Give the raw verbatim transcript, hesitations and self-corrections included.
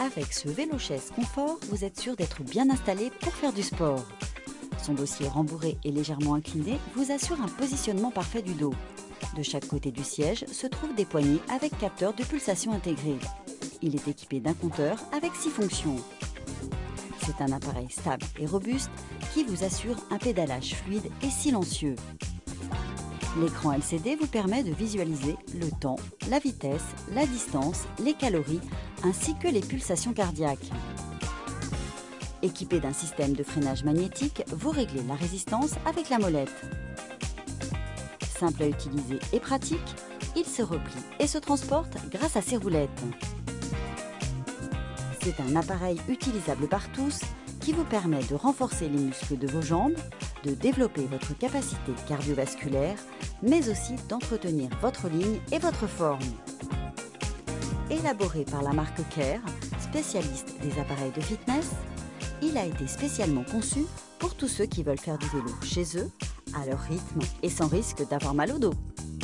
Avec ce vélo-chaise confort, vous êtes sûr d'être bien installé pour faire du sport. Son dossier rembourré et légèrement incliné vous assure un positionnement parfait du dos. De chaque côté du siège se trouvent des poignées avec capteur de pulsation intégré. Il est équipé d'un compteur avec six fonctions. C'est un appareil stable et robuste qui vous assure un pédalage fluide et silencieux. L'écran L C D vous permet de visualiser le temps, la vitesse, la distance, les calories ainsi que les pulsations cardiaques. Équipé d'un système de freinage magnétique, vous réglez la résistance avec la molette. Simple à utiliser et pratique, il se replie et se transporte grâce à ses roulettes. C'est un appareil utilisable par tous qui vous permet de renforcer les muscles de vos jambes, de développer votre capacité cardiovasculaire, mais aussi d'entretenir votre ligne et votre forme. Élaboré par la marque Care, spécialiste des appareils de fitness, il a été spécialement conçu pour tous ceux qui veulent faire du vélo chez eux, à leur rythme et sans risque d'avoir mal au dos.